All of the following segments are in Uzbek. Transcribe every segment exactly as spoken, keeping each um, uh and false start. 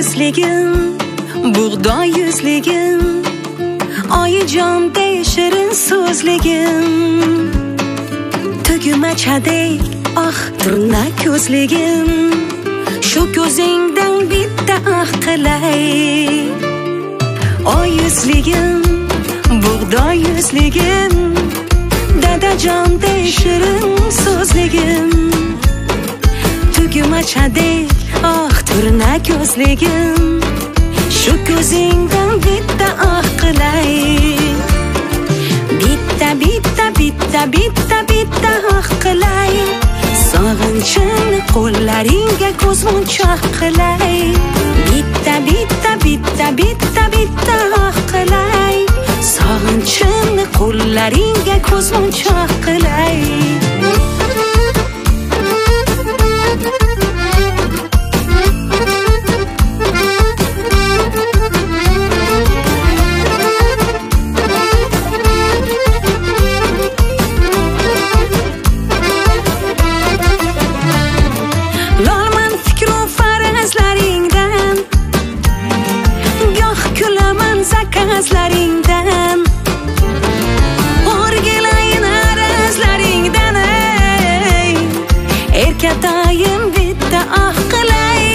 yuzligim, buğday yuzligim, oyijonday shirin so'zligim, tugmachadek ah turnak ko'zligim, shu ko'zingdan bitta ah qilay. Oy yuzligim, buğday yuzligim, dadajonday shirin so'zligim, tugmachadek ah turna ko'zligim, shu ko'zingdan bitta ah qilay. Bitta bitta bitta bitta bitta ah qilay, sog'inchimni qo'llaringga ko'zmunchoq qilay. Bitta bitta bitta bitta bitta ah qilay, sog'inchimni qo'llaringga ko'zmunchoq qilay. Zakazlaringdan o'rgilayin arazlaringdan, ey erkatoyim bitta ah qilay.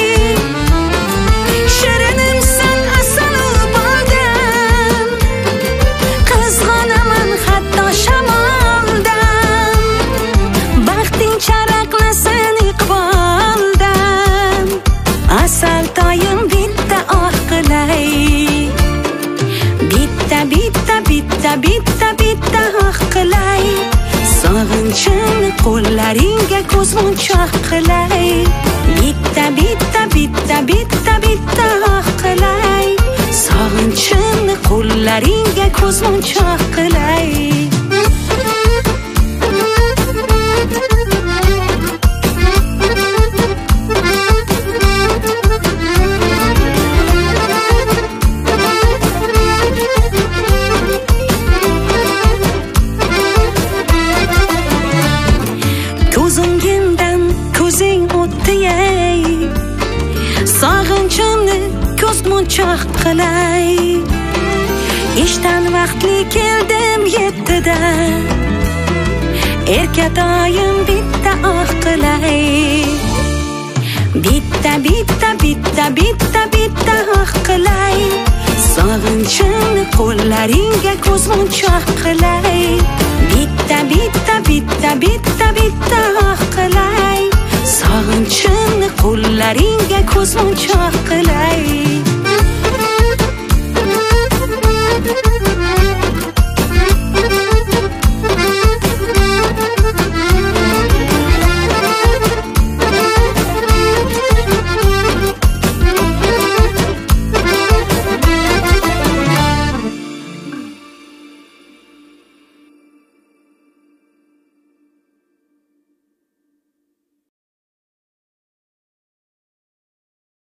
Shirinimsan asalu boldan, qizg'onaman hatto shamoldan, baxting charaqlasin iqboldan, asal toyim bitta ah qilay. Bitta bitta bitta bitta bitta ah qilay, sog'inchimni qo'llaringga ko'zmunchoq qilay. Bitta bitta bitta bitta bitta ah qilay, sog'inchimni qo'llaringga ko'zmunchoq qilay. Ko'zingdan ko'zing o'tdi ey, sog'inchimni ko'zmunchoq qilay. Ishdan vaqtli keldim yettida, erkatoyim bitta ah qilay. Bitta bitta bitta bitta bitta ah qilay, sog'inchimni qo'llaringga ko'zmunchoq qilay. Bitta bitta bitta bitta bitta ah qilay, sog'inchimni qo'llaringga ko'zmunchoq qilay.